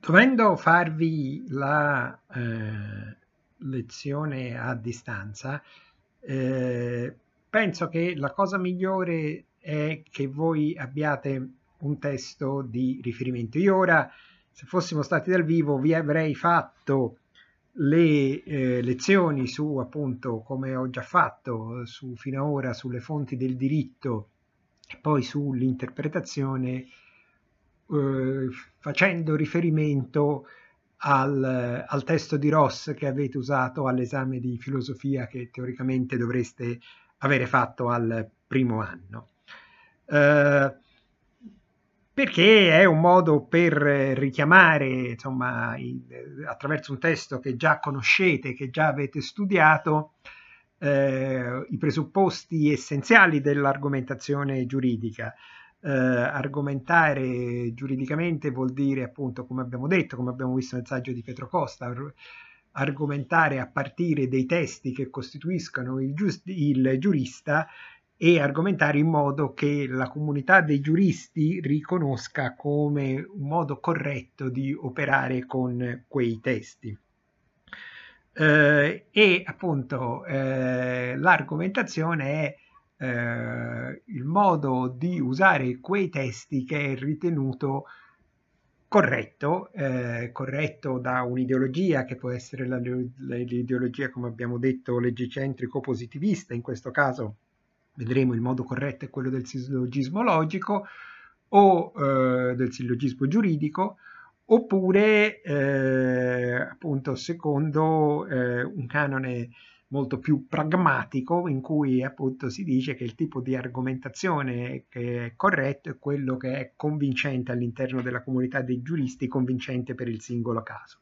Dovendo farvi la lezione a distanza, penso che la cosa migliore è che voi abbiate un testo di riferimento. Io ora, se fossimo stati dal vivo, vi avrei fatto le lezioni su, appunto, come ho già fatto su, fino ad ora, sulle fonti del diritto e poi sull'interpretazione, eh, facendo riferimento al testo di Ross che avete usato all'esame di filosofia che teoricamente dovreste avere fatto al primo anno. Eh, Perché è un modo per richiamare, insomma, attraverso un testo che già conoscete, che già avete studiato, i presupposti essenziali dell'argomentazione giuridica. Argomentare giuridicamente vuol dire, appunto, come abbiamo detto, come abbiamo visto nel saggio di Pietro Costa, argomentare a partire dei testi che costituiscono il giurista e argomentare in modo che la comunità dei giuristi riconosca come un modo corretto di operare con quei testi. E appunto l'argomentazione è il modo di usare quei testi che è ritenuto corretto da un'ideologia che può essere l'ideologia, come abbiamo detto, leggicentrico-positivista. In questo caso vedremo il modo corretto è quello del sillogismo logico o del sillogismo giuridico, oppure appunto secondo un canone molto più pragmatico in cui appunto si dice che il tipo di argomentazione che è corretto è quello che è convincente all'interno della comunità dei giuristi, convincente per il singolo caso.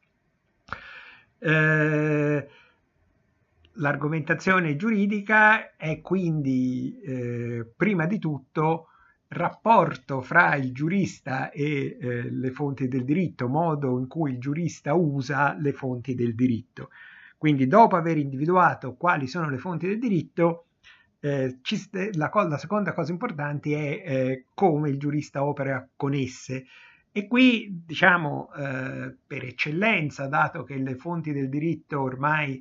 L'argomentazione giuridica è quindi prima di tutto rapporto fra il giurista e le fonti del diritto, modo in cui il giurista usa le fonti del diritto. Quindi dopo aver individuato quali sono le fonti del diritto, la seconda cosa importante è come il giurista opera con esse. E qui, diciamo, per eccellenza, dato che le fonti del diritto ormai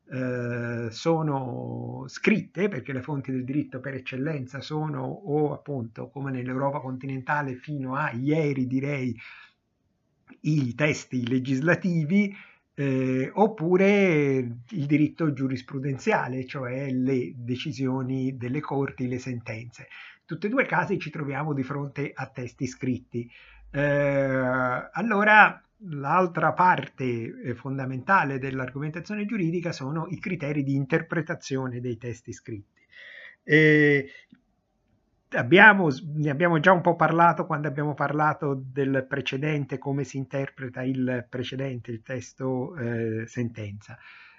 sono scritte, perché le fonti del diritto per eccellenza sono, o appunto come nell'Europa continentale fino a ieri direi, i testi legislativi, oppure il diritto giurisprudenziale, cioè le decisioni delle corti, le sentenze. In tutti e due i casi ci troviamo di fronte a testi scritti. Allora, l'altra parte fondamentale dell'argomentazione giuridica sono i criteri di interpretazione dei testi scritti. Eh, ne abbiamo già un po' parlato quando abbiamo parlato del precedente, come si interpreta il precedente, il testo sentenza.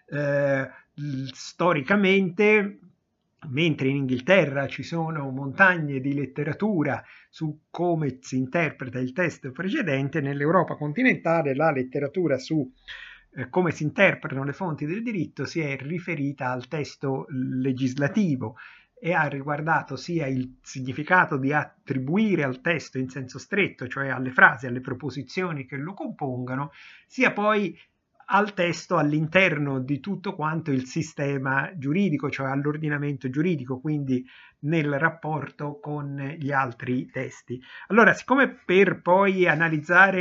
Storicamente, mentre in Inghilterra ci sono montagne di letteratura su come si interpreta il testo precedente, nell'Europa continentale la letteratura su come si interpretano le fonti del diritto si è riferita al testo legislativo e ha riguardato sia il significato di attribuire al testo in senso stretto, cioè alle frasi, alle proposizioni che lo compongono, sia poi al testo all'interno di tutto quanto il sistema giuridico, cioè all'ordinamento giuridico, quindi nel rapporto con gli altri testi. Allora, siccome per poi analizzare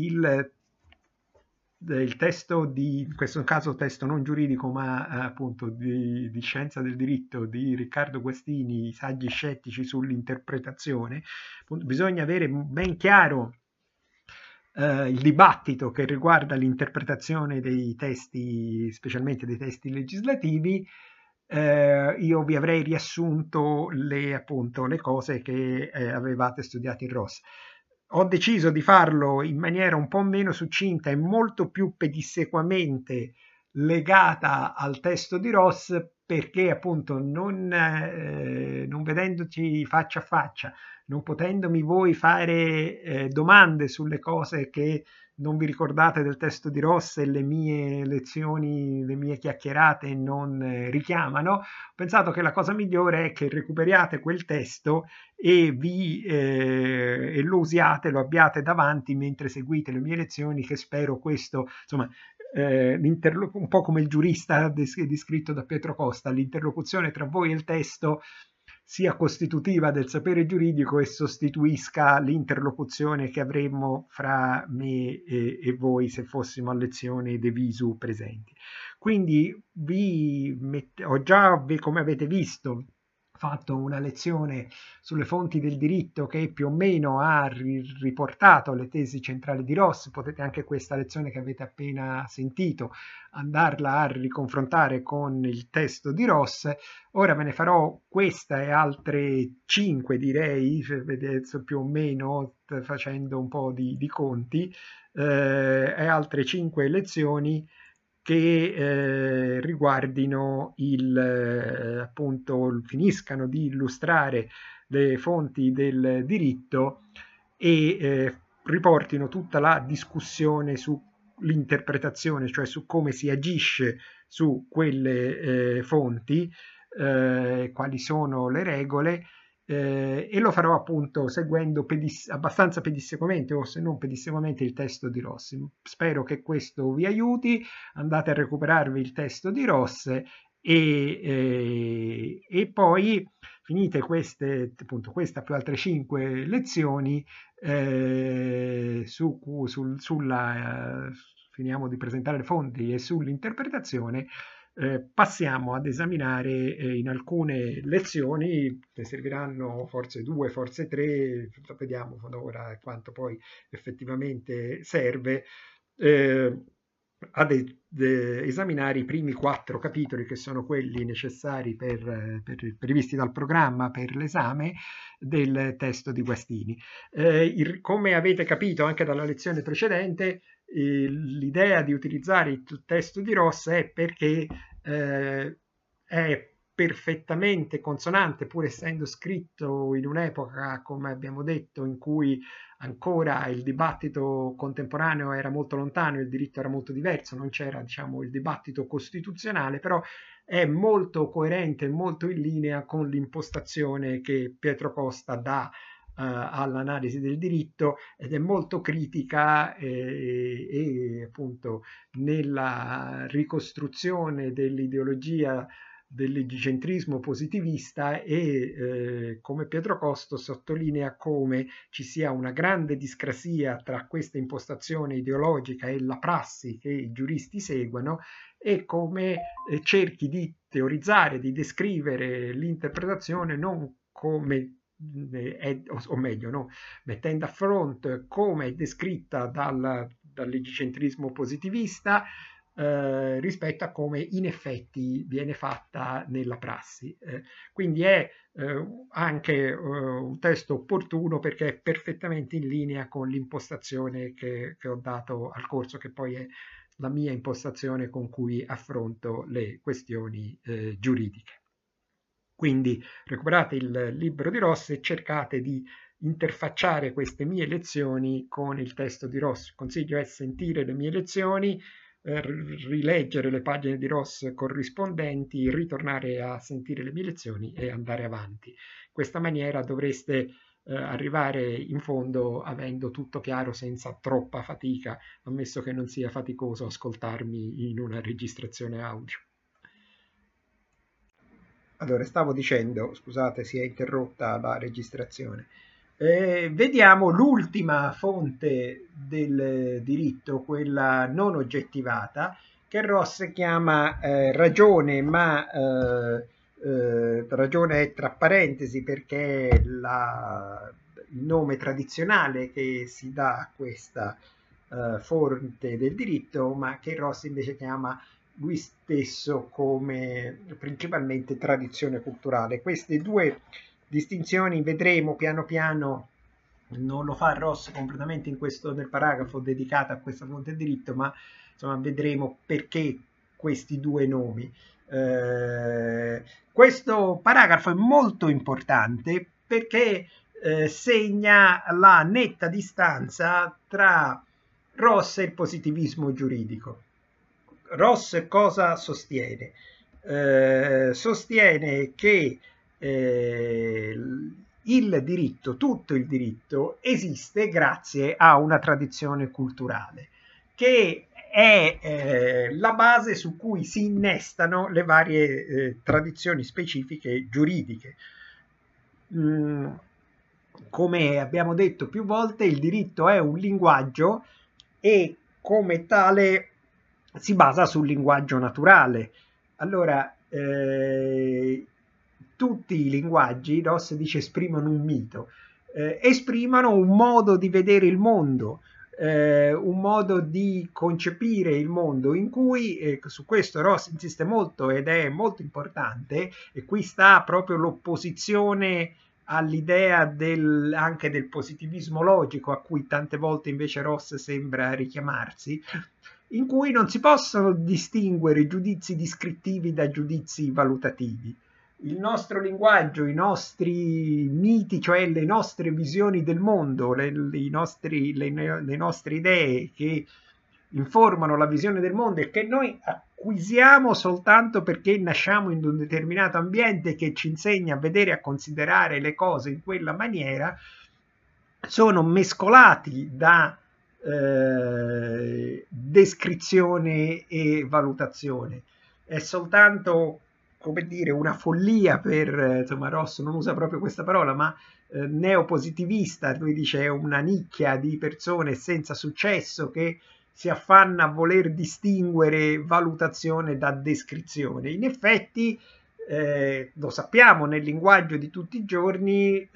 il testo in questo caso testo non giuridico ma appunto di scienza del diritto di Riccardo Guastini, i saggi scettici sull'interpretazione, bisogna avere ben chiaro il dibattito che riguarda l'interpretazione dei testi, specialmente dei testi legislativi. Io vi avrei riassunto appunto, le cose che avevate studiato in Ross. Ho deciso di farlo in maniera un po' meno succinta e molto più pedissequamente legata al testo di Ross perché appunto non vedendoci faccia a faccia non potendomi voi fare domande sulle cose che non vi ricordate del testo di Ross e le mie lezioni, le mie chiacchierate non richiamano, ho pensato che la cosa migliore è che recuperiate quel testo e lo usiate, lo abbiate davanti mentre seguite le mie lezioni, che spero questo, insomma, un po' come il giurista descritto da Pietro Costa, l'interlocuzione tra voi e il testo sia costitutiva del sapere giuridico e sostituisca l'interlocuzione che avremmo fra me e voi se fossimo a lezione de visu presenti. Quindi ho già, come avete visto, fatto una lezione sulle fonti del diritto che più o meno ha riportato le tesi centrali di Ross. Potete anche questa lezione che avete appena sentito andarla a riconfrontare con il testo di Ross. Ora ve ne farò questa e altre 5, direi, vedete, più o meno, facendo un po' di conti, e altre 5 lezioni che riguardino appunto, finiscano di illustrare le fonti del diritto e riportino tutta la discussione sull'interpretazione, cioè su come si agisce su quelle fonti, quali sono le regole, e lo farò appunto seguendo abbastanza pedissequamente o se non pedissequamente il testo di Ross. Spero che questo vi aiuti, andate a recuperarvi il testo di Ross e poi finite appunto, questa più altre 5 lezioni finiamo di presentare le fonti e sull'interpretazione. Passiamo ad esaminare in alcune lezioni, ne serviranno forse 2, forse 3, vediamo ora quanto poi effettivamente serve, esaminare i primi 4 capitoli che sono quelli necessari previsti dal programma per l'esame del testo di Guastini. Come avete capito anche dalla lezione precedente, l'idea di utilizzare il testo di Ross è perché è perfettamente consonante, pur essendo scritto in un'epoca, come abbiamo detto, in cui ancora il dibattito contemporaneo era molto lontano, il diritto era molto diverso, non c'era, diciamo, il dibattito costituzionale, però è molto coerente, molto in linea con l'impostazione che Pietro Costa dà all'analisi del diritto ed è molto critica e appunto nella ricostruzione dell'ideologia del legicentrismo positivista e come Pietro Costa sottolinea come ci sia una grande discrasia tra questa impostazione ideologica e la prassi che i giuristi seguono e come cerchi di teorizzare, di descrivere l'interpretazione non come o meglio, no, mettendo a fronte come è descritta dal legicentrismo positivista rispetto a come in effetti viene fatta nella prassi. Quindi è anche un testo opportuno perché è perfettamente in linea con l'impostazione che ho dato al corso, che poi è la mia impostazione con cui affronto le questioni giuridiche. Quindi recuperate il libro di Ross e cercate di interfacciare queste mie lezioni con il testo di Ross. Il consiglio è sentire le mie lezioni, rileggere le pagine di Ross corrispondenti, ritornare a sentire le mie lezioni e andare avanti. In questa maniera dovreste arrivare in fondo avendo tutto chiaro senza troppa fatica, ammesso che non sia faticoso ascoltarmi in una registrazione audio. Allora, stavo dicendo, scusate, si è interrotta la registrazione. Vediamo l'ultima fonte del diritto, quella non oggettivata, che Ross chiama ragione, ma ragione è tra parentesi perché è il nome tradizionale che si dà a questa fonte del diritto, ma che Ross invece chiama lui stesso come principalmente tradizione culturale. Queste due distinzioni vedremo piano piano, non lo fa Ross completamente nel paragrafo dedicato a questa fonte del diritto, ma insomma vedremo perché questi due nomi. Questo paragrafo è molto importante perché segna la netta distanza tra Ross e il positivismo giuridico. Ross cosa sostiene? Sostiene che il diritto, tutto il diritto, esiste grazie a una tradizione culturale, che è la base su cui si innestano le varie tradizioni specifiche giuridiche. Come abbiamo detto più volte, il diritto è un linguaggio e come tale si basa sul linguaggio naturale. Allora, tutti i linguaggi, Ross dice, esprimono un mito, esprimono un modo di vedere il mondo, un modo di concepire il mondo in cui, su questo Ross insiste molto ed è molto importante, e qui sta proprio l'opposizione all'idea anche del positivismo logico a cui tante volte invece Ross sembra richiamarsi, in cui non si possono distinguere giudizi descrittivi da giudizi valutativi. Il nostro linguaggio, i nostri miti, cioè le nostre visioni del mondo, le nostre idee che informano la visione del mondo e che noi acquisiamo soltanto perché nasciamo in un determinato ambiente che ci insegna a vedere e a considerare le cose in quella maniera, sono mescolati da descrizione e valutazione. È soltanto, come dire, una follia per, insomma, Ross non usa proprio questa parola, ma neopositivista, lui dice è una nicchia di persone senza successo che si affanna a voler distinguere valutazione da descrizione. In effetti, lo sappiamo nel linguaggio di tutti i giorni,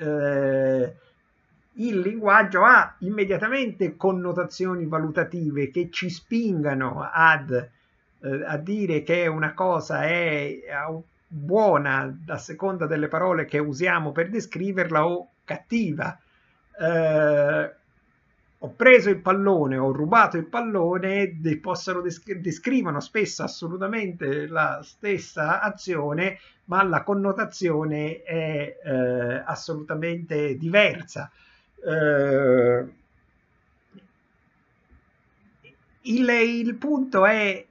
il linguaggio ha immediatamente connotazioni valutative che ci spingano a dire che una cosa è buona a seconda delle parole che usiamo per descriverla o cattiva. Ho preso il pallone, ho rubato il pallone, descrivono spesso assolutamente la stessa azione, ma la connotazione è assolutamente diversa. Il punto è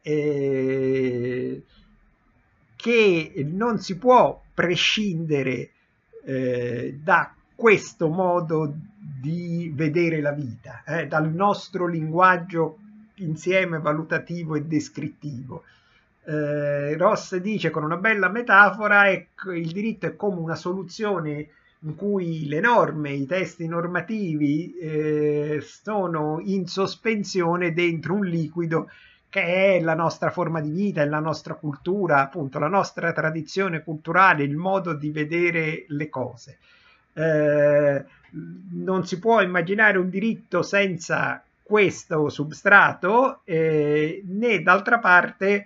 che non si può prescindere da questo modo di vedere la vita, dal nostro linguaggio insieme valutativo e descrittivo. Ross dice con una bella metafora che il diritto è come una soluzione in cui le norme, i testi normativi sono in sospensione dentro un liquido che è la nostra forma di vita, è la nostra cultura, appunto la nostra tradizione culturale, il modo di vedere le cose. Non si può immaginare un diritto senza questo substrato, né d'altra parte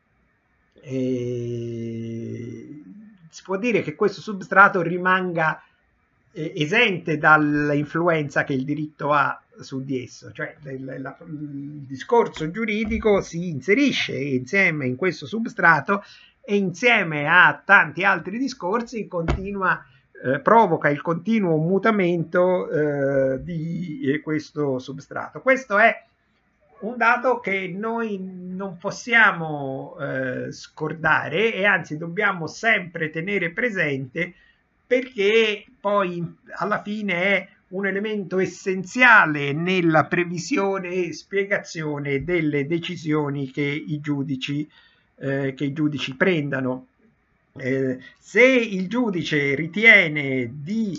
si può dire che questo substrato rimanga esente dall'influenza che il diritto ha su di esso, cioè il discorso giuridico si inserisce insieme in questo substrato e insieme a tanti altri discorsi provoca il continuo mutamento di questo substrato. Questo è un dato che noi non possiamo scordare e anzi dobbiamo sempre tenere presente, perché poi alla fine è un elemento essenziale nella previsione e spiegazione delle decisioni che i giudici prendano. Se il giudice ritiene di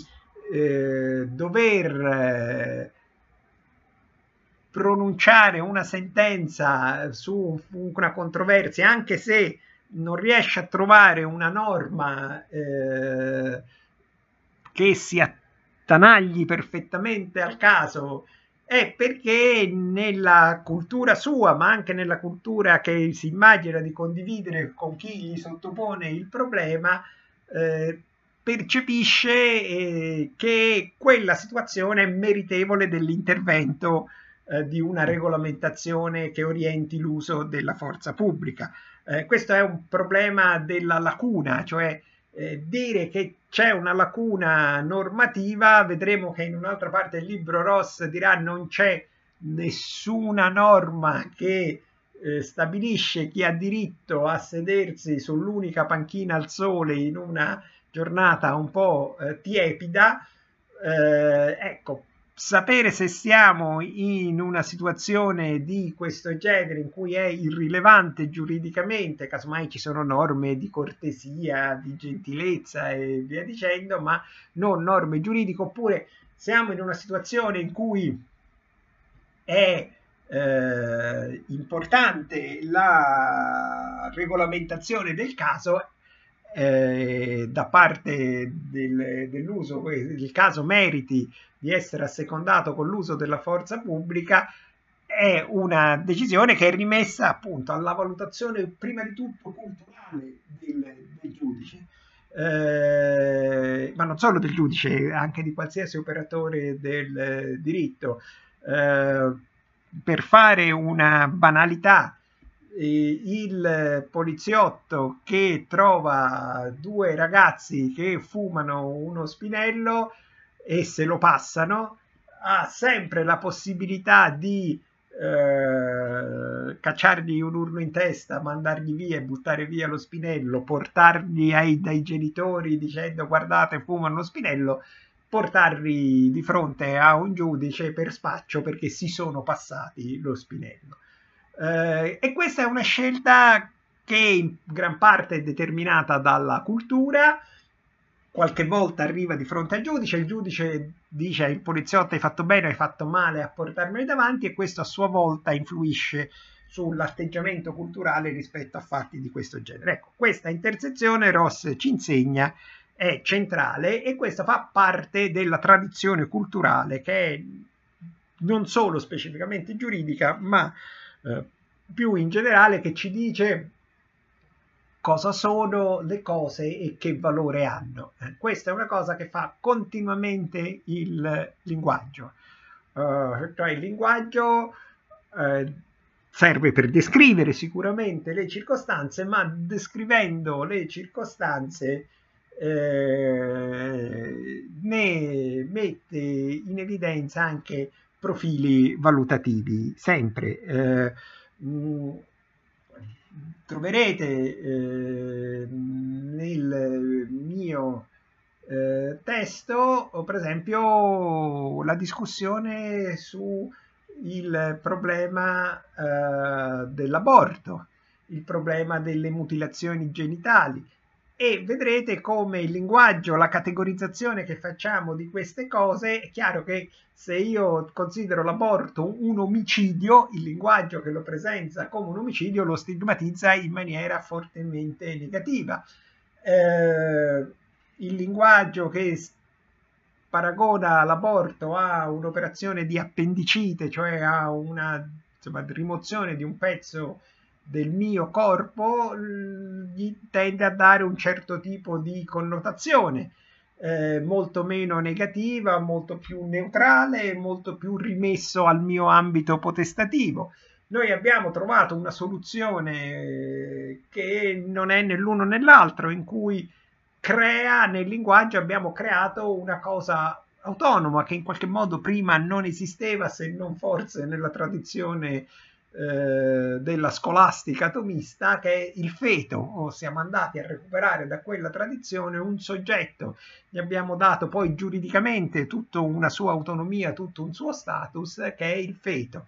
dover pronunciare una sentenza su una controversia, anche se non riesce a trovare una norma che si attanagli perfettamente al caso, è perché nella cultura sua, ma anche nella cultura che si immagina di condividere con chi gli sottopone il problema, percepisce che quella situazione è meritevole dell'intervento di una regolamentazione che orienti l'uso della forza pubblica. Questo è un problema della lacuna, cioè dire che c'è una lacuna normativa, vedremo che in un'altra parte del libro Ross dirà non c'è nessuna norma che stabilisce chi ha diritto a sedersi sull'unica panchina al sole in una giornata un po' tiepida. Ecco, sapere se siamo in una situazione di questo genere in cui è irrilevante giuridicamente, casomai ci sono norme di cortesia, di gentilezza e via dicendo, ma non norme giuridiche, oppure siamo in una situazione in cui è importante la regolamentazione del caso da parte dell'uso, il caso meriti di essere assecondato con l'uso della forza pubblica, è una decisione che è rimessa appunto alla valutazione prima di tutto culturale del giudice. Ma non solo del giudice, anche di qualsiasi operatore del diritto. Per fare una banalità, il poliziotto che trova due ragazzi che fumano uno spinello e se lo passano ha sempre la possibilità di cacciargli un urlo in testa, mandargli via e buttare via lo spinello, portargli dai genitori dicendo guardate fumano lo spinello, portarli di fronte a un giudice per spaccio perché si sono passati lo spinello. E questa è una scelta che in gran parte è determinata dalla cultura. Qualche volta arriva di fronte al giudice, il giudice dice al poliziotto hai fatto bene, hai fatto male a portarmeli davanti, e questo a sua volta influisce sull'atteggiamento culturale rispetto a fatti di questo genere. Ecco, questa intersezione Ross ci insegna è centrale, e questa fa parte della tradizione culturale che è non solo specificamente giuridica, ma più in generale, che ci dice cosa sono le cose e che valore hanno. Questa è una cosa che fa continuamente il linguaggio. Cioè il linguaggio serve per descrivere sicuramente le circostanze, ma descrivendo le circostanze ne mette in evidenza anche profili valutativi, sempre. Troverete nel mio testo, per esempio, la discussione su il problema dell'aborto, il problema delle mutilazioni genitali, e vedrete come il linguaggio, la categorizzazione che facciamo di queste cose, è chiaro che se io considero l'aborto un omicidio, il linguaggio che lo presenta come un omicidio lo stigmatizza in maniera fortemente negativa. Il linguaggio che paragona l'aborto a un'operazione di appendicite, cioè a una rimozione di un pezzo del mio corpo, gli tende a dare un certo tipo di connotazione, molto meno negativa, molto più neutrale, molto più rimesso al mio ambito potestativo. Noi abbiamo trovato una soluzione che non è né l'uno né l'altro, in cui nel linguaggio abbiamo creato una cosa autonoma che in qualche modo prima non esisteva, se non forse nella tradizione della scolastica atomista, che è il feto, o siamo andati a recuperare da quella tradizione un soggetto, gli abbiamo dato poi giuridicamente tutta una sua autonomia, tutto un suo status, che è il feto.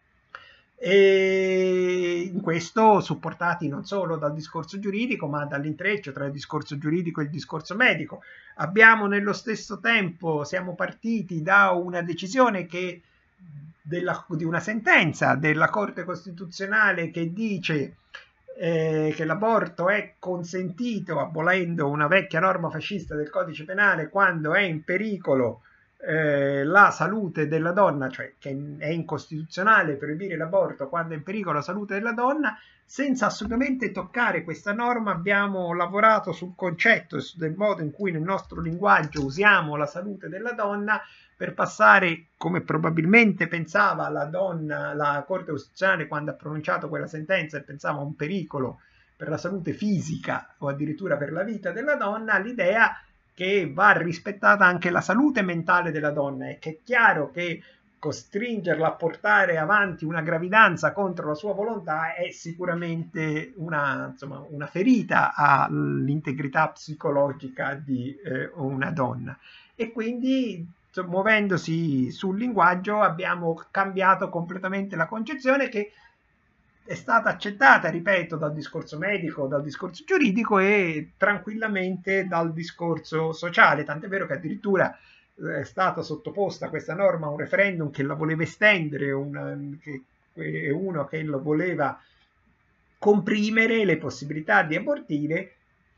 E in questo supportati non solo dal discorso giuridico, ma dall'intreccio tra il discorso giuridico e il discorso medico. Abbiamo nello stesso tempo, siamo partiti da una decisione che di una sentenza della Corte Costituzionale che dice che l'aborto è consentito, abolendo una vecchia norma fascista del Codice Penale, quando è in pericolo la salute della donna, cioè che è incostituzionale proibire l'aborto quando è in pericolo la salute della donna. Senza assolutamente toccare questa norma abbiamo lavorato sul concetto e del modo in cui nel nostro linguaggio usiamo la salute della donna, per passare, come probabilmente pensava la Corte Costituzionale quando ha pronunciato quella sentenza, e pensava a un pericolo per la salute fisica o addirittura per la vita della donna, l'idea che va rispettata anche la salute mentale della donna, e che è chiaro che costringerla a portare avanti una gravidanza contro la sua volontà è sicuramente insomma, una ferita all'integrità psicologica di una donna. E quindi, muovendosi sul linguaggio, abbiamo cambiato completamente la concezione, che è stata accettata, ripeto, dal discorso medico, dal discorso giuridico e tranquillamente dal discorso sociale, tant'è vero che addirittura è stata sottoposta questa norma a un referendum che la voleva estendere, uno che lo voleva comprimere le possibilità di abortire,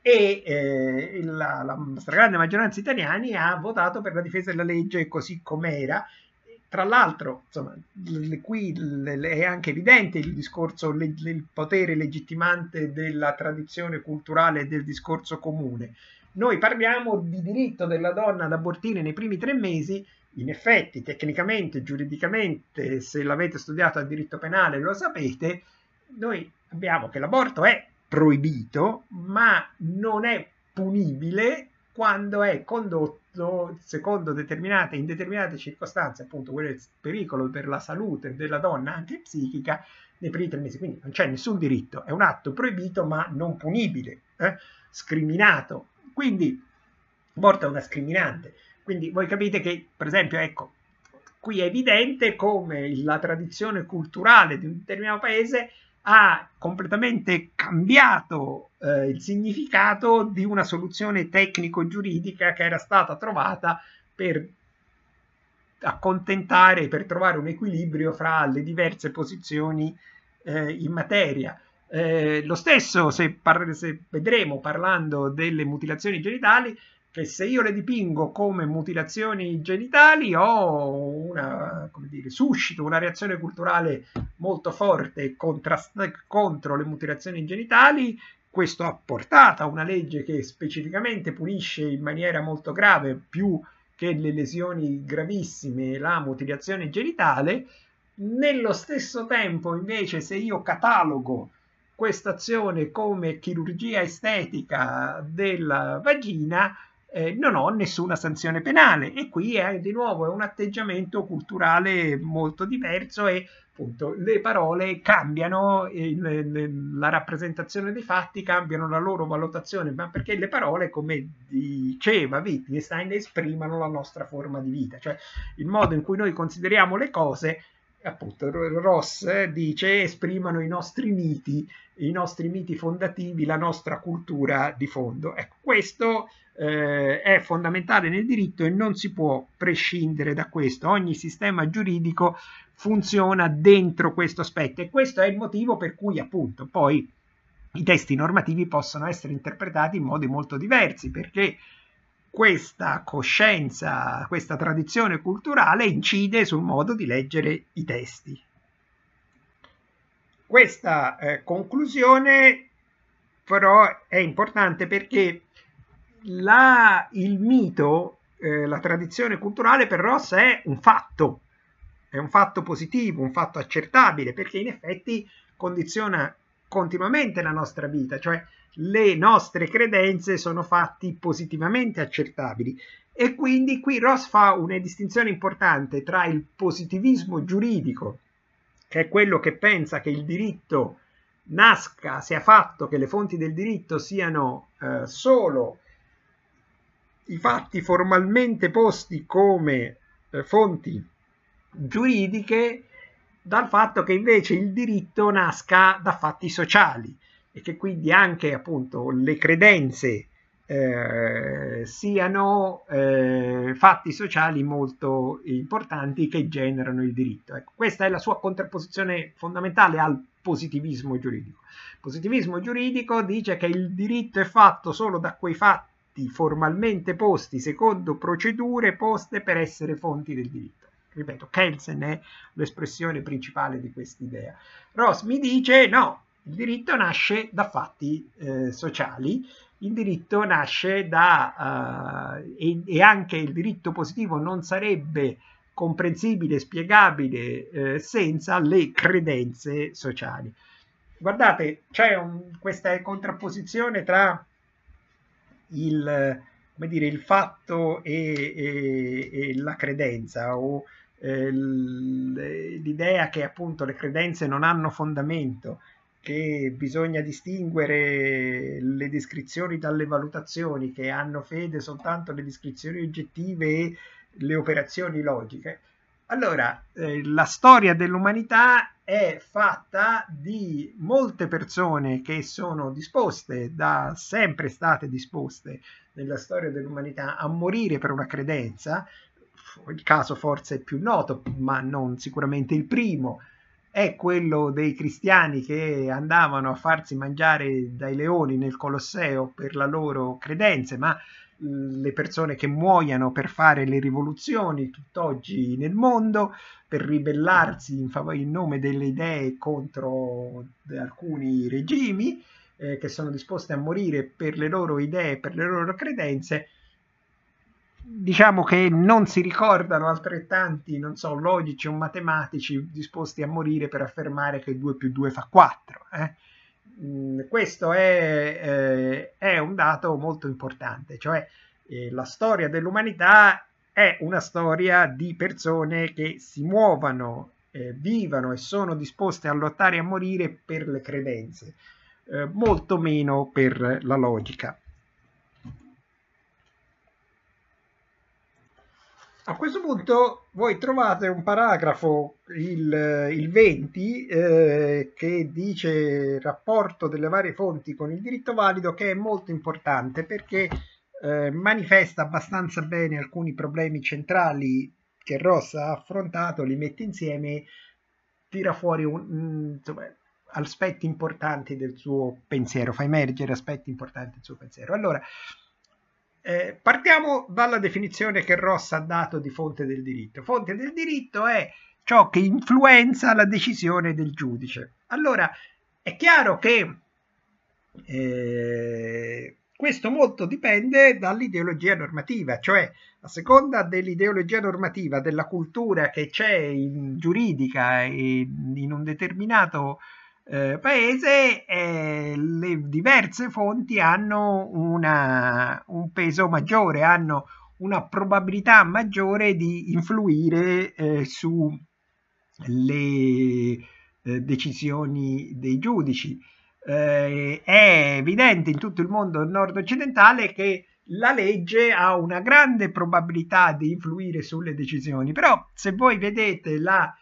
e la stragrande maggioranza italiani ha votato per la difesa della legge così com'era. Tra l'altro, insomma, qui è anche evidente il discorso, il potere legittimante della tradizione culturale e del discorso comune. Noi parliamo di diritto della donna ad abortire nei primi 3 mesi. In effetti, tecnicamente, giuridicamente, se l'avete studiato a diritto penale lo sapete, noi abbiamo che l'aborto è proibito, ma non è punibile quando è condotto secondo determinate, in determinate circostanze, appunto quelle del pericolo per la salute della donna anche psichica, nei primi 3 mesi. Quindi non c'è nessun diritto, è un atto proibito ma non punibile, scriminato. Quindi l'aborto è una scriminante. Quindi voi capite che, per esempio, ecco, qui è evidente come la tradizione culturale di un determinato paese ha completamente cambiato il significato di una soluzione tecnico-giuridica che era stata trovata per accontentare, per trovare un equilibrio fra le diverse posizioni in materia. Lo stesso se vedremo parlando delle mutilazioni genitali, che se io le dipingo come mutilazioni genitali suscito una reazione culturale molto forte contro le mutilazioni genitali. Questo ha portato a una legge che specificamente punisce in maniera molto grave, più che le lesioni gravissime, la mutilazione genitale. Nello stesso tempo, invece, se io catalogo questa azione come chirurgia estetica della vagina, non ho nessuna sanzione penale, e qui di nuovo è un atteggiamento culturale molto diverso, e appunto le parole cambiano, la rappresentazione dei fatti cambiano la loro valutazione, ma perché le parole, come diceva Wittgenstein, esprimono la nostra forma di vita, cioè il modo in cui noi consideriamo le cose. Appunto Ross dice esprimono i nostri miti fondativi, la nostra cultura di fondo. Ecco, questo è fondamentale nel diritto e non si può prescindere da questo. Ogni sistema giuridico funziona dentro questo aspetto, e questo è il motivo per cui appunto poi i testi normativi possono essere interpretati in modi molto diversi, perché questa coscienza, questa tradizione culturale incide sul modo di leggere i testi. Questa conclusione però è importante perché il mito, la tradizione culturale per Ross è un fatto positivo, un fatto accertabile, perché in effetti condiziona continuamente la nostra vita, cioè le nostre credenze sono fatti positivamente accertabili. E quindi qui Ross fa una distinzione importante tra il positivismo giuridico, che è quello che pensa che il diritto sia fatto, che le fonti del diritto siano solo i fatti formalmente posti come fonti giuridiche, dal fatto che invece il diritto nasca da fatti sociali, e che quindi anche appunto le credenze siano fatti sociali molto importanti che generano il diritto. Ecco, questa è la sua contrapposizione fondamentale al positivismo giuridico. Il positivismo giuridico dice che il diritto è fatto solo da quei fatti formalmente posti secondo procedure poste per essere fonti del diritto. Ripeto, Kelsen è l'espressione principale di quest'idea. Ross mi dice no, il diritto nasce da fatti sociali, il diritto nasce e anche il diritto positivo non sarebbe comprensibile, spiegabile senza le credenze sociali. guardate, c'è questa contrapposizione tra come dire, il fatto e la credenza, o l'idea che appunto le credenze non hanno fondamento, che bisogna distinguere le descrizioni dalle valutazioni, che hanno fede soltanto le descrizioni oggettive e le operazioni logiche. Allora, la storia dell'umanità è fatta di molte persone che sono disposte, da sempre state disposte nella storia dell'umanità, a morire per una credenza. Il caso forse più noto, ma non sicuramente il primo, è quello dei cristiani che andavano a farsi mangiare dai leoni nel Colosseo per la loro credenza, ma le persone che muoiono per fare le rivoluzioni tutt'oggi nel mondo, per ribellarsi in nome delle idee contro alcuni regimi, che sono disposti a morire per le loro idee, per le loro credenze. Diciamo che non si ricordano altrettanti, non so, logici o matematici disposti a morire per affermare che 2 più 2 fa 4. Questo è un dato molto importante, cioè la storia dell'umanità è una storia di persone che si muovono, vivano e sono disposte a lottare e a morire per le credenze, molto meno per la logica. A questo punto voi trovate un paragrafo, il 20, che dice rapporto delle varie fonti con il diritto valido, che è molto importante perché manifesta abbastanza bene alcuni problemi centrali che Ross ha affrontato, li mette insieme, tira fuori insomma, aspetti importanti del suo pensiero, fa emergere aspetti importanti del suo pensiero. Allora, partiamo dalla definizione che Ross ha dato di fonte del diritto. Fonte del diritto è ciò che influenza la decisione del giudice. Allora, è chiaro che questo molto dipende dall'ideologia normativa, cioè a seconda dell'ideologia normativa, della cultura che c'è giuridica in un determinato paese, le diverse fonti hanno un peso maggiore, hanno una probabilità maggiore di influire sulle decisioni dei giudici. È evidente in tutto il mondo nord-occidentale che la legge ha una grande probabilità di influire sulle decisioni, però se voi vedete la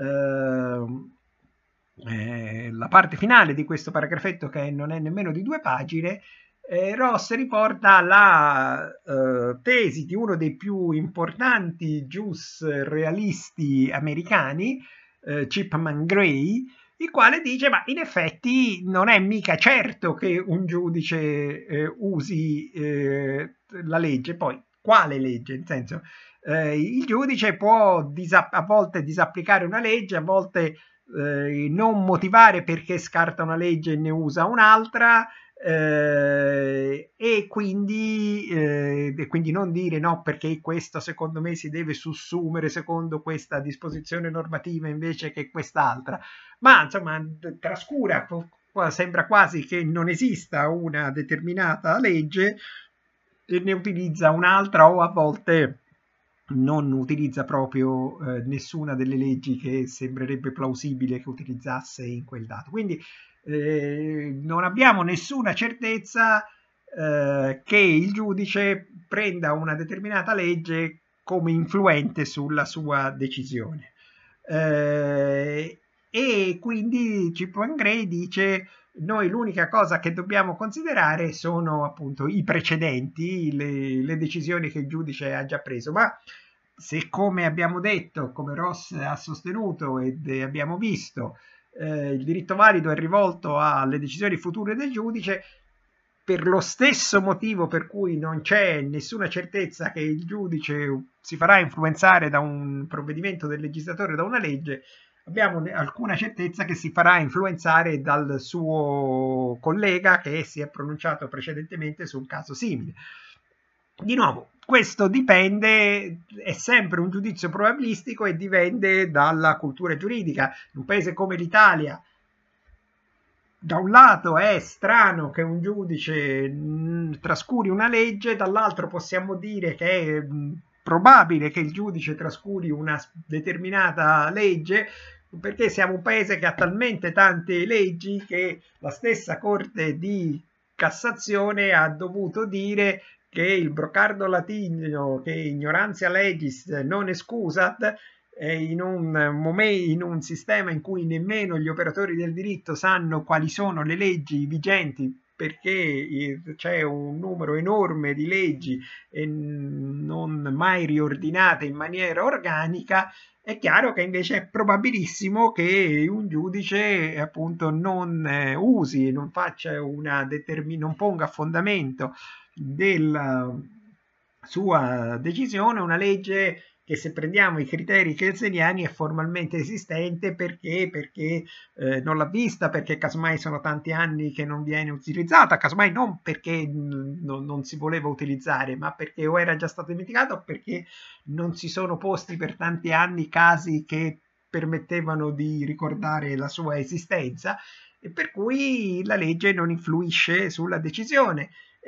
parte finale di questo paragrafetto, che non è nemmeno di 2 pagine, Ross riporta la tesi di uno dei più importanti gius realisti americani, Chipman Gray, il quale dice: ma in effetti non è mica certo che un giudice usi la legge. Poi quale legge? Nel senso, il giudice può a volte disapplicare una legge, a volte non motivare perché scarta una legge e ne usa un'altra, e quindi non dire no, perché questo secondo me si deve sussumere secondo questa disposizione normativa invece che quest'altra, ma insomma trascura, sembra quasi che non esista una determinata legge e ne utilizza un'altra, o a volte non utilizza proprio nessuna delle leggi che sembrerebbe plausibile che utilizzasse in quel dato. Quindi non abbiamo nessuna certezza che il giudice prenda una determinata legge come influente sulla sua decisione. E quindi Chipman Gray dice: noi l'unica cosa che dobbiamo considerare sono appunto i precedenti, le decisioni che il giudice ha già preso, ma se, come abbiamo detto, come Ross ha sostenuto ed abbiamo visto, il diritto valido è rivolto alle decisioni future del giudice, per lo stesso motivo per cui non c'è nessuna certezza che il giudice si farà influenzare da un provvedimento del legislatore, da una legge, abbiamo alcuna certezza che si farà influenzare dal suo collega che si è pronunciato precedentemente su un caso simile. Di nuovo, questo dipende, è sempre un giudizio probabilistico e dipende dalla cultura giuridica. In un paese come l'Italia, da un lato è strano che un giudice trascuri una legge, dall'altro possiamo dire che è probabile che il giudice trascuri una determinata legge, perché siamo un paese che ha talmente tante leggi che la stessa Corte di Cassazione ha dovuto dire che il brocardo latino, che ignorantia legis non excusat, in un sistema in cui nemmeno gli operatori del diritto sanno quali sono le leggi vigenti, perché c'è un numero enorme di leggi e non mai riordinate in maniera organica, è chiaro che invece è probabilissimo che un giudice appunto non usi, non faccia non ponga a fondamento della sua decisione una legge che, se prendiamo i criteri kelseniani, è formalmente esistente perché non l'ha vista, perché casomai sono tanti anni che non viene utilizzata, casomai non perché non si voleva utilizzare, ma perché o era già stato dimenticato o perché non si sono posti per tanti anni casi che permettevano di ricordare la sua esistenza, e per cui la legge non influisce sulla decisione.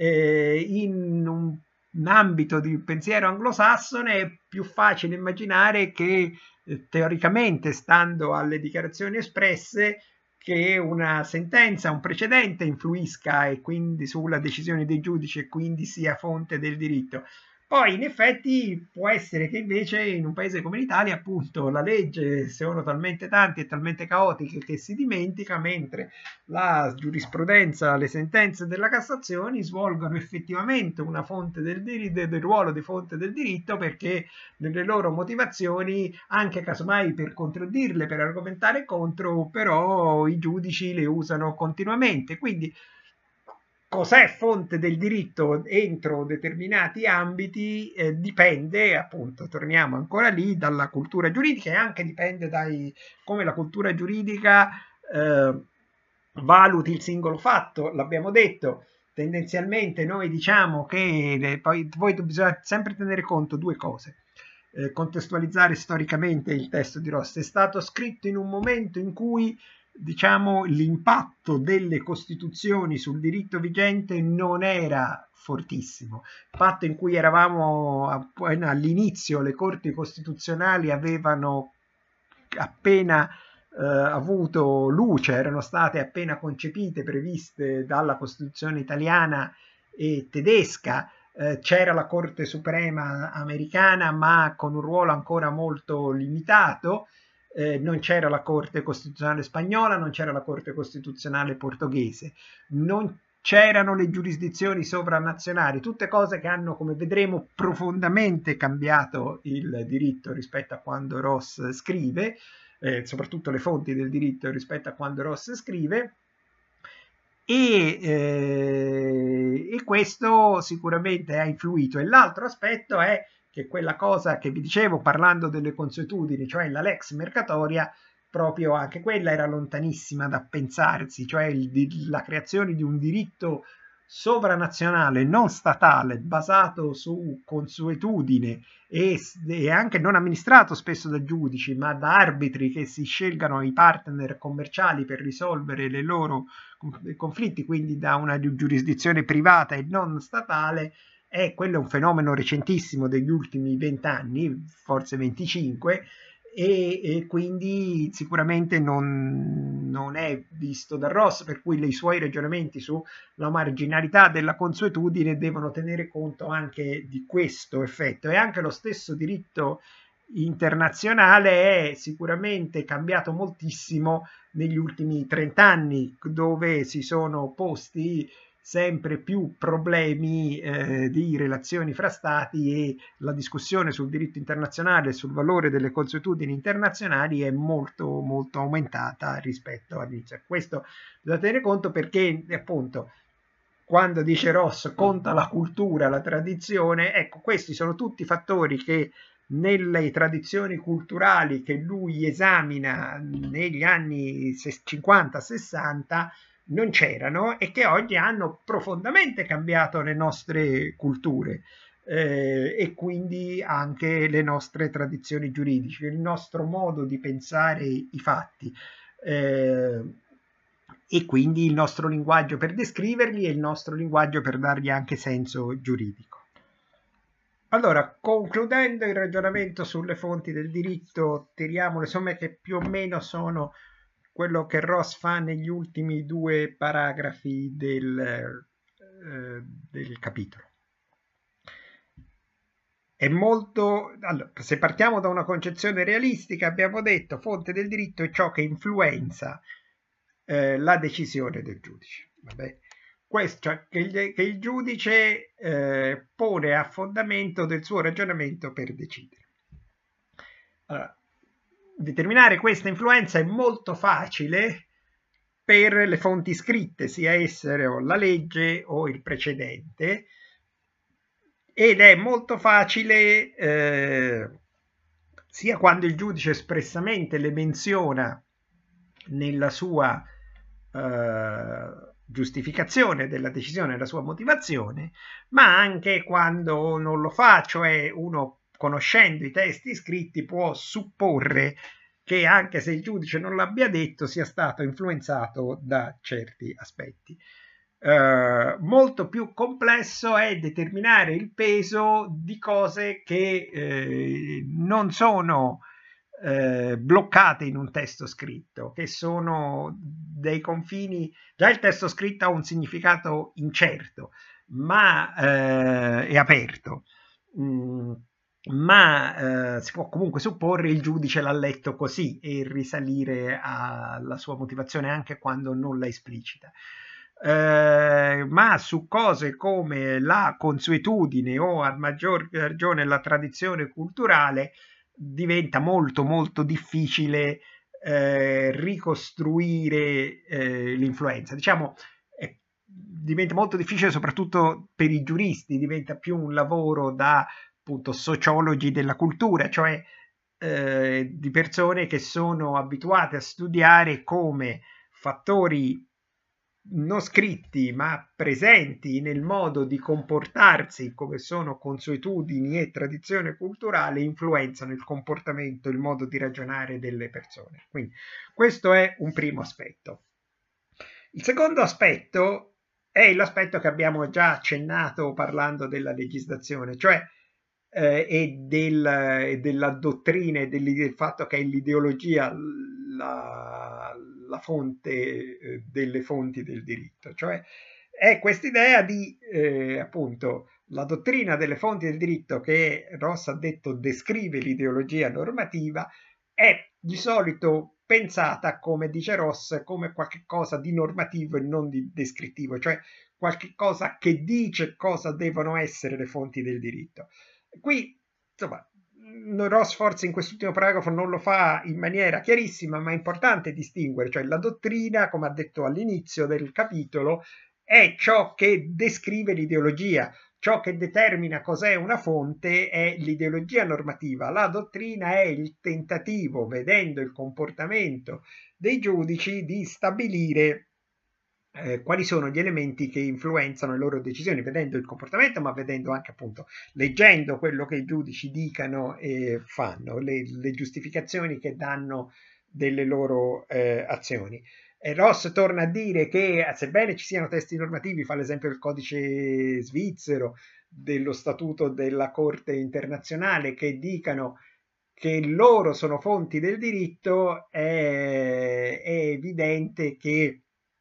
In un ambito di pensiero anglosassone è più facile immaginare che teoricamente, stando alle dichiarazioni espresse, che una sentenza, un precedente influisca e quindi sulla decisione dei giudici e quindi sia fonte del diritto. Poi in effetti può essere che invece in un paese come l'Italia, appunto, la legge sono talmente tanti e talmente caotiche che si dimentica, mentre la giurisprudenza, le sentenze della Cassazione svolgono effettivamente una fonte del ruolo di fonte del diritto, perché nelle loro motivazioni, anche casomai per contraddirle, per argomentare contro, però i giudici le usano continuamente. Quindi cos'è fonte del diritto entro determinati ambiti dipende, appunto, torniamo ancora lì, dalla cultura giuridica, e anche dipende da come la cultura giuridica eh, valuti il singolo fatto. L'abbiamo detto, tendenzialmente noi diciamo che poi bisogna sempre tenere conto due cose. Contestualizzare storicamente il testo di Ross. È stato scritto in un momento in cui, diciamo, l'impatto delle costituzioni sul diritto vigente non era fortissimo. Il fatto in cui eravamo all'inizio, le corti costituzionali avevano appena avuto luce, erano state appena concepite, previste dalla Costituzione italiana e tedesca. C'era la Corte Suprema americana, ma con un ruolo ancora molto limitato. Non c'era la Corte Costituzionale spagnola, non c'era la Corte Costituzionale portoghese, non c'erano le giurisdizioni sovranazionali, tutte cose che hanno, come vedremo, profondamente cambiato il diritto rispetto a quando Ross scrive, soprattutto le fonti del diritto rispetto a quando Ross scrive. E questo sicuramente ha influito. E l'altro aspetto è che quella cosa che vi dicevo parlando delle consuetudini, cioè la lex mercatoria, proprio anche quella era lontanissima da pensarsi, cioè la creazione di un diritto sovranazionale non statale basato su consuetudine e anche non amministrato spesso da giudici ma da arbitri che si scelgano i partner commerciali per risolvere le loro conflitti, quindi da una giurisdizione privata e non statale. Quello è un fenomeno recentissimo degli ultimi 20 anni, forse 25, e quindi sicuramente non è visto da Ross, per cui i suoi ragionamenti sulla marginalità della consuetudine devono tenere conto anche di questo effetto. E anche lo stesso diritto internazionale è sicuramente cambiato moltissimo negli ultimi 30 anni, dove si sono posti sempre più problemi di relazioni fra stati, e la discussione sul diritto internazionale e sul valore delle consuetudini internazionali è molto molto aumentata rispetto all'inizio. Questo bisogna tenere conto, perché appunto quando dice Ross conta la cultura, la tradizione, ecco, questi sono tutti fattori che nelle tradizioni culturali che lui esamina negli anni 50-60 non c'erano e che oggi hanno profondamente cambiato le nostre culture e quindi anche le nostre tradizioni giuridiche, il nostro modo di pensare i fatti. Eh, e quindi il nostro linguaggio per descriverli e il nostro linguaggio per dargli anche senso giuridico. Allora, concludendo il ragionamento sulle fonti del diritto, tiriamo le somme che più o meno sono quello che Ross fa negli ultimi due paragrafi del capitolo. È molto, allora, se partiamo da una concezione realistica, abbiamo detto fonte del diritto è ciò che influenza la decisione del giudice. Vabbè. Questo, cioè, che il giudice pone a fondamento del suo ragionamento per decidere. Allora, determinare questa influenza è molto facile per le fonti scritte, sia essere la legge o il precedente, ed è molto facile sia quando il giudice espressamente le menziona nella sua giustificazione della decisione, la sua motivazione, ma anche quando non lo fa, cioè uno conoscendo i testi scritti può supporre che anche se il giudice non l'abbia detto sia stato influenzato da certi aspetti. Molto più complesso è determinare il peso di cose che non sono bloccate in un testo scritto, che sono dei confini. Già il testo scritto ha un significato incerto, ma è aperto. Ma si può comunque supporre il giudice l'ha letto così e risalire alla sua motivazione anche quando non la esplicita. Ma su cose come la consuetudine o a maggior ragione la tradizione culturale diventa molto molto difficile ricostruire l'influenza. Diciamo, diventa molto difficile soprattutto per i giuristi, diventa più un lavoro da appunto sociologi della cultura, cioè di persone che sono abituate a studiare come fattori non scritti ma presenti nel modo di comportarsi, come sono consuetudini e tradizione culturale, influenzano il comportamento, il modo di ragionare delle persone. Quindi questo è un primo aspetto. Il secondo aspetto è l'aspetto che abbiamo già accennato parlando della legislazione, cioè e della dottrina e del fatto che è l'ideologia la fonte delle fonti del diritto, cioè è quest'idea di appunto la dottrina delle fonti del diritto che Ross ha detto descrive l'ideologia normativa, è di solito pensata, come dice Ross, come qualcosa di normativo e non di descrittivo, cioè qualche cosa che dice cosa devono essere le fonti del diritto. Qui, insomma, Ross forse in quest'ultimo paragrafo non lo fa in maniera chiarissima, ma è importante distinguere, cioè la dottrina, come ha detto all'inizio del capitolo, è ciò che descrive l'ideologia, ciò che determina cos'è una fonte è l'ideologia normativa, la dottrina è il tentativo, vedendo il comportamento dei giudici, di stabilire quali sono gli elementi che influenzano le loro decisioni, vedendo il comportamento, ma vedendo anche appunto, leggendo quello che i giudici dicano e fanno, le giustificazioni che danno delle loro azioni. E Ross torna a dire che sebbene ci siano testi normativi, fa l'esempio del codice svizzero, dello statuto della Corte internazionale, che dicano che loro sono fonti del diritto, è evidente che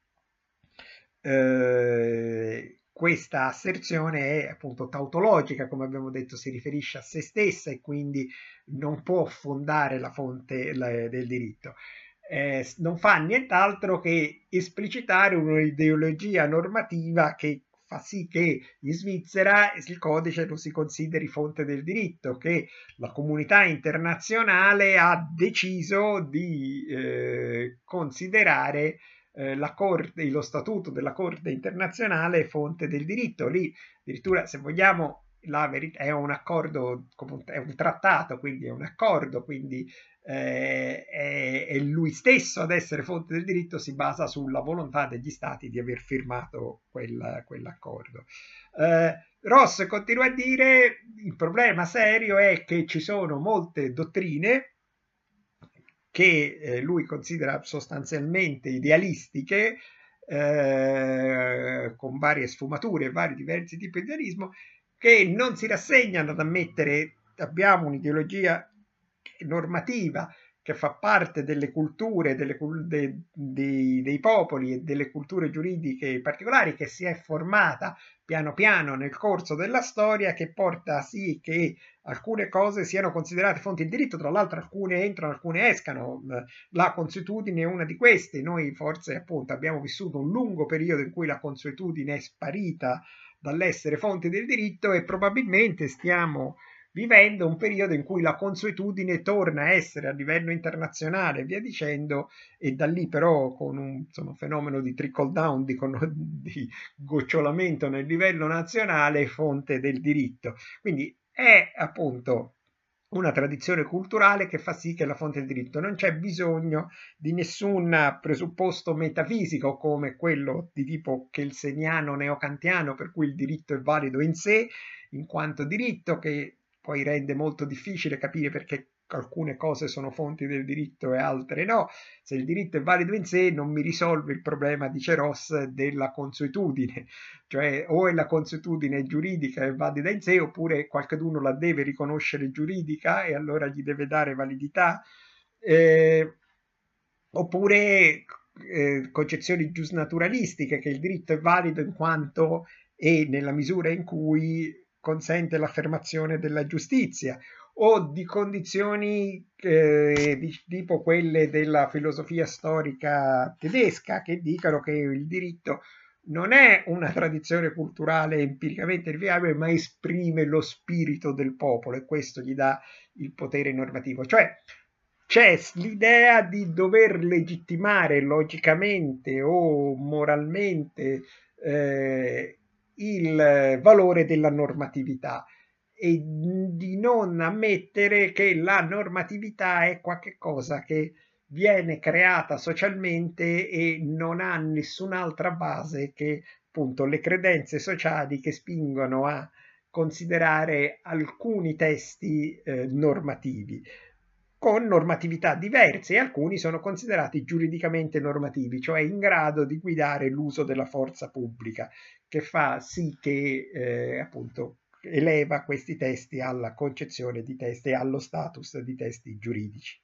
questa asserzione è appunto tautologica, come abbiamo detto, si riferisce a se stessa e quindi non può fondare la fonte del diritto. Non fa nient'altro che esplicitare un'ideologia normativa che fa sì che in Svizzera il codice lo si consideri fonte del diritto, che la comunità internazionale ha deciso di considerare la Corte, lo statuto della Corte internazionale è fonte del diritto. Lì addirittura, se vogliamo, la verità è un accordo, è un trattato, quindi è un accordo, quindi è lui stesso ad essere fonte del diritto, si basa sulla volontà degli stati di aver firmato quell'accordo. Ross continua a dire il problema serio è che ci sono molte dottrine che lui considera sostanzialmente idealistiche, con varie sfumature, vari diversi tipi di idealismo, che non si rassegnano ad ammettere abbiamo un'ideologia normativa che fa parte delle culture, dei popoli e delle culture giuridiche particolari, che si è formata piano piano nel corso della storia, che porta sì che alcune cose siano considerate fonti di diritto, tra l'altro alcune entrano, alcune escano. La consuetudine è una di queste. Noi forse appunto abbiamo vissuto un lungo periodo in cui la consuetudine è sparita dall'essere fonte del diritto e probabilmente stiamo vivendo un periodo in cui la consuetudine torna a essere a livello internazionale e via dicendo, e da lì però con un fenomeno di trickle down, di gocciolamento nel livello nazionale, fonte del diritto. Quindi è appunto una tradizione culturale che fa sì che la fonte del diritto non c'è bisogno di nessun presupposto metafisico come quello di tipo kelseniano neocantiano, per cui il diritto è valido in sé in quanto diritto, che poi rende molto difficile capire perché alcune cose sono fonti del diritto e altre no. Se il diritto è valido in sé non mi risolve il problema, dice Ross, della consuetudine, cioè o è la consuetudine giuridica è valida in sé oppure qualcuno la deve riconoscere giuridica e allora gli deve dare validità, oppure concezioni giusnaturalistiche che il diritto è valido in quanto e nella misura in cui consente l'affermazione della giustizia, o di condizioni di tipo quelle della filosofia storica tedesca, che dicono che il diritto non è una tradizione culturale empiricamente verificabile, ma esprime lo spirito del popolo e questo gli dà il potere normativo. Cioè c'è l'idea di dover legittimare logicamente o moralmente il valore della normatività e di non ammettere che la normatività è qualcosa che viene creata socialmente e non ha nessun'altra base che appunto le credenze sociali che spingono a considerare alcuni testi normativi con normatività diverse e alcuni sono considerati giuridicamente normativi, cioè in grado di guidare l'uso della forza pubblica, che fa sì che appunto eleva questi testi alla concezione di testi e allo status di testi giuridici.